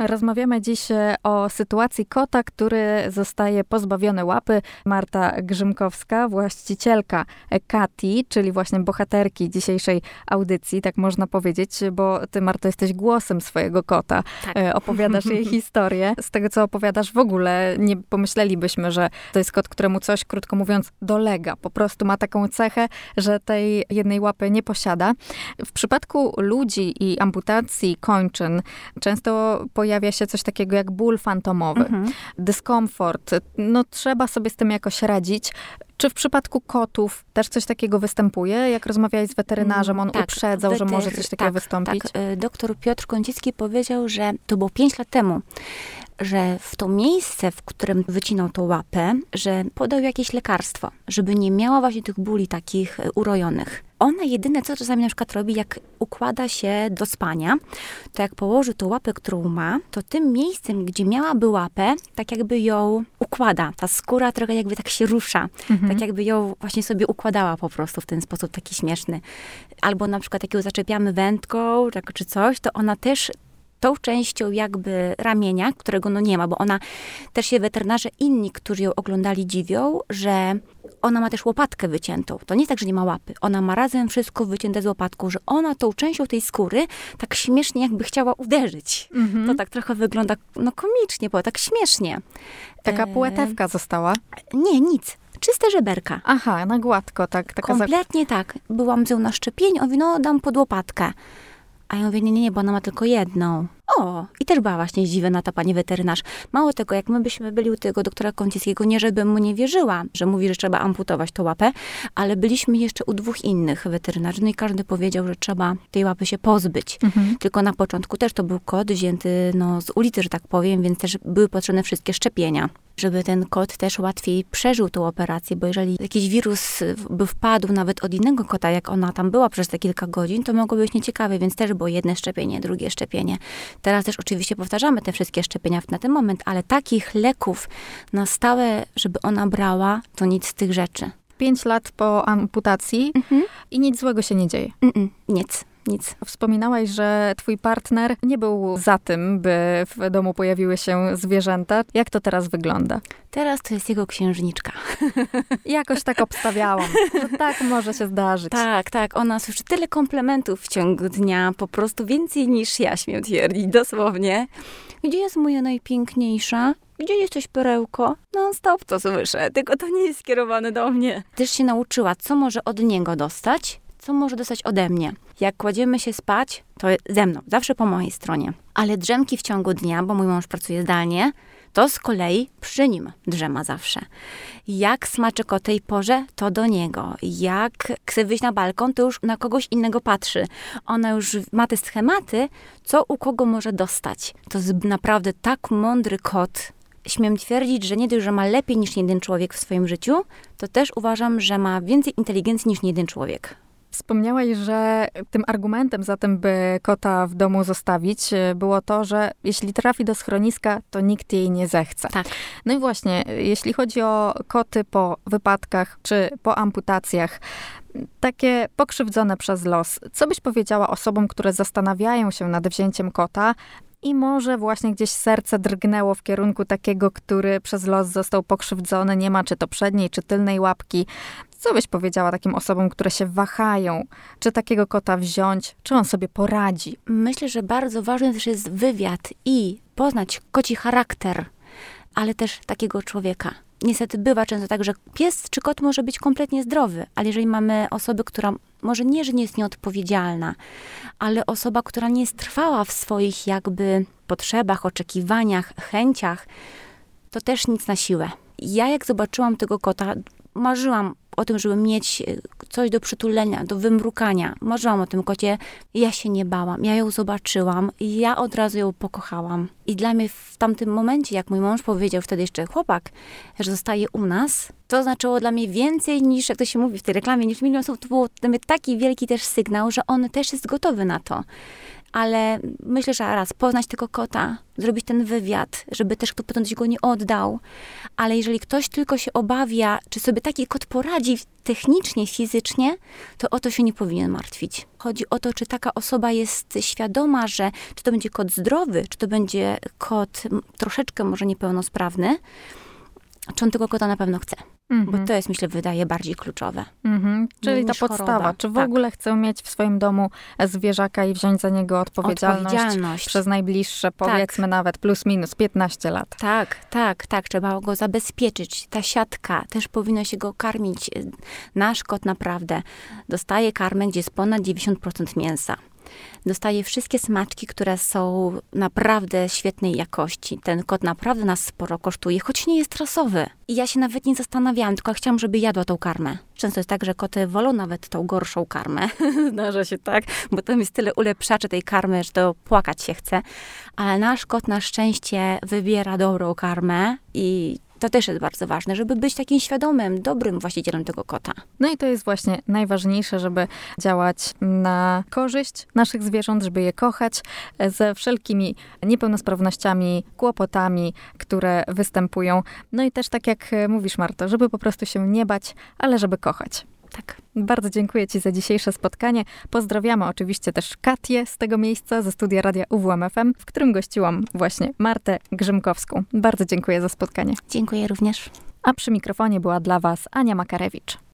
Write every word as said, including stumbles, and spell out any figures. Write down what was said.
Rozmawiamy dziś o sytuacji kota, który zostaje pozbawiony łapy. Marta Grzymkowska, właścicielka Kati, czyli właśnie bohaterki dzisiejszej audycji, tak można powiedzieć, bo ty, Marto, jesteś głosem swojego kota. Tak. Opowiadasz jej historię. Z tego, co opowiadasz, w ogóle nie pomyślelibyśmy, że to jest kot, któremu coś, krótko mówiąc, dolega. Po prostu ma taką cechę, że tej jednej łapy nie posiada. W przypadku ludzi i amputacji kończyn często pojawia się coś takiego jak ból fantomowy, mhm. dyskomfort. No trzeba sobie z tym jakoś radzić. Czy w przypadku kotów też coś takiego występuje? Jak rozmawiałeś z weterynarzem, on tak, uprzedzał, weter- że może coś takiego tak, wystąpić? Tak, doktor Piotr Kącicki powiedział, że to było pięć lat temu, że w to miejsce, w którym wycinał tą łapę, że podał jakieś lekarstwo, żeby nie miała właśnie tych bóli takich urojonych. Ona jedyne, co czasami na przykład robi, jak układa się do spania, to jak położy tą łapę, którą ma, to tym miejscem, gdzie miałaby łapę, tak jakby ją układa. Ta skóra trochę jakby tak się rusza. Mhm. Tak jakby ją właśnie sobie układała po prostu w ten sposób taki śmieszny. Albo na przykład jak ją zaczepiamy wędką, tak, czy coś, to ona też tą częścią jakby ramienia, którego no nie ma, bo ona, też się weterynarze inni, którzy ją oglądali, dziwią, że ona ma też łopatkę wyciętą. To nie tak, że nie ma łapy. Ona ma razem wszystko wycięte z łopatką, że ona tą częścią tej skóry tak śmiesznie jakby chciała uderzyć. Mm-hmm. To tak trochę wygląda, no komicznie, bo tak śmiesznie. Taka półetewka e... została? Nie, nic. Czyste żeberka. Aha, na gładko, tak. Taka Kompletnie za... tak. Byłam z nią na szczepieniu, on mówi, no dam pod łopatkę. A ja mówię, nie, nie, nie, bo ona ma tylko jedną. O, i też była właśnie zdziwiona ta pani weterynarz. Mało tego, jak my byśmy byli u tego doktora Kącickiego, nie żebym mu nie wierzyła, że mówi, że trzeba amputować tą łapę, ale byliśmy jeszcze u dwóch innych weterynarzy, no i każdy powiedział, że trzeba tej łapy się pozbyć. Mhm. Tylko na początku też to był kot wzięty no, z ulicy, że tak powiem, więc też były potrzebne wszystkie szczepienia, żeby ten kot też łatwiej przeżył tą operację, bo jeżeli jakiś wirus by wpadł nawet od innego kota, jak ona tam była przez te kilka godzin, to mogło być nieciekawe, więc też było jedno szczepienie, drugie szczepienie. Teraz też oczywiście powtarzamy te wszystkie szczepienia na ten moment, ale takich leków na stałe, żeby ona brała, to nic z tych rzeczy. Pięć lat po amputacji mhm. i nic złego się nie dzieje. Mm-mm, nic. Nic. Wspominałaś, że twój partner nie był za tym, by w domu pojawiły się zwierzęta. Jak to teraz wygląda? Teraz to jest jego księżniczka. Jakoś tak obstawiałam. No tak może się zdarzyć. Tak, tak. Ona słyszy tyle komplementów w ciągu dnia. Po prostu więcej niż ja, śmiem twierdzić, dosłownie. Gdzie jest moja najpiękniejsza? Gdzie jesteś, perełko? Non stop to słyszę, tylko to nie jest skierowane do mnie. Też się nauczyła, co może od niego dostać, co może dostać ode mnie. Jak kładziemy się spać, to ze mną, zawsze po mojej stronie. Ale drzemki w ciągu dnia, bo mój mąż pracuje zdalnie, to z kolei przy nim drzema zawsze. Jak smaczek o tej porze, to do niego. Jak chce wyjść na balkon, to już na kogoś innego patrzy. Ona już ma te schematy, co u kogo może dostać. To jest naprawdę tak mądry kot. Śmiem twierdzić, że nie dość, że ma lepiej niż jeden człowiek w swoim życiu, to też uważam, że ma więcej inteligencji niż jeden człowiek. Wspomniałaś, że tym argumentem za tym, by kota w domu zostawić, było to, że jeśli trafi do schroniska, to nikt jej nie zechce. Tak. No i właśnie, jeśli chodzi o koty po wypadkach czy po amputacjach, takie pokrzywdzone przez los, co byś powiedziała osobom, które zastanawiają się nad wzięciem kota, i może właśnie gdzieś serce drgnęło w kierunku takiego, który przez los został pokrzywdzony, nie ma czy to przedniej, czy tylnej łapki. Co byś powiedziała takim osobom, które się wahają? Czy takiego kota wziąć? Czy on sobie poradzi? Myślę, że bardzo ważny też jest wywiad i poznać koci charakter, ale też takiego człowieka. Niestety bywa często tak, że pies czy kot może być kompletnie zdrowy, ale jeżeli mamy osobę, która może nie, że nie jest nieodpowiedzialna, ale osoba, która nie jest trwała w swoich jakby potrzebach, oczekiwaniach, chęciach, to też nic na siłę. Ja jak zobaczyłam tego kota, marzyłam o tym, żeby mieć coś do przytulenia, do wymrukania. Marzyłam o tym kocie. Ja się nie bałam. Ja ją zobaczyłam i ja od razu ją pokochałam. I dla mnie w tamtym momencie, jak mój mąż powiedział, wtedy jeszcze chłopak, że zostaje u nas, to znaczyło dla mnie więcej niż, jak to się mówi w tej reklamie, niż milion słów. To był dla mnie taki wielki też sygnał, że on też jest gotowy na to. ale myślę, że raz poznać tego kota, zrobić ten wywiad, żeby też kto potem go nie oddał. Ale jeżeli ktoś tylko się obawia, czy sobie taki kot poradzi technicznie, fizycznie, to o to się nie powinien martwić. Chodzi o to, czy taka osoba jest świadoma, że czy to będzie kot zdrowy, czy to będzie kot troszeczkę może niepełnosprawny, czy on tego kota na pewno chce. Mm-hmm. Bo to jest, myślę, wydaje bardziej kluczowe. Mm-hmm. Czyli ta podstawa. Choroba. Czy w tak. ogóle chcę mieć w swoim domu zwierzaka i wziąć za niego odpowiedzialność, odpowiedzialność. przez najbliższe, powiedzmy tak. nawet plus minus piętnaście lat. Tak, tak, tak. Trzeba go zabezpieczyć. Ta siatka, też powinno się go karmić. Nasz kot naprawdę dostaje karmę, gdzie jest ponad dziewięćdziesiąt procent mięsa. Dostaje wszystkie smaczki, które są naprawdę świetnej jakości. Ten kot naprawdę nas sporo kosztuje, choć nie jest rasowy. I ja się nawet nie zastanawiałam, tylko chciałam, żeby jadła tą karmę. Często jest tak, że koty wolą nawet tą gorszą karmę. Zdarza się tak, bo tam jest tyle ulepszaczy tej karmy, że to płakać się chce. Ale nasz kot na szczęście wybiera dobrą karmę i to też jest bardzo ważne, żeby być takim świadomym, dobrym właścicielem tego kota. No i to jest właśnie najważniejsze, żeby działać na korzyść naszych zwierząt, żeby je kochać ze wszelkimi niepełnosprawnościami, kłopotami, które występują. No i też tak jak mówisz, Marto, żeby po prostu się nie bać, ale żeby kochać. Tak. Bardzo dziękuję Ci za dzisiejsze spotkanie. Pozdrawiamy oczywiście też Katię z tego miejsca, ze studia Radia U W M F M, w którym gościłam właśnie Martę Grzymkowską. Bardzo dziękuję za spotkanie. Dziękuję również. A przy mikrofonie była dla Was Ania Makarewicz.